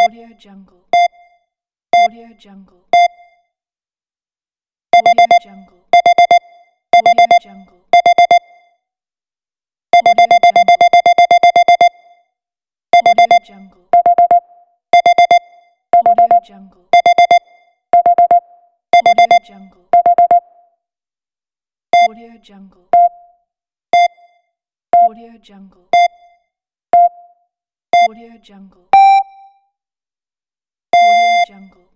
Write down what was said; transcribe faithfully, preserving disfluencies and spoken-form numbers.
Audio Jungle. Audio Jungle. Audio Jungle. Audio Jungle. Audio Jungle. Audio Jungle. Audio Jungle. Audio Jungle. Audio Jungle. Audio Jungle. Audio Jungle. Audio Jungle.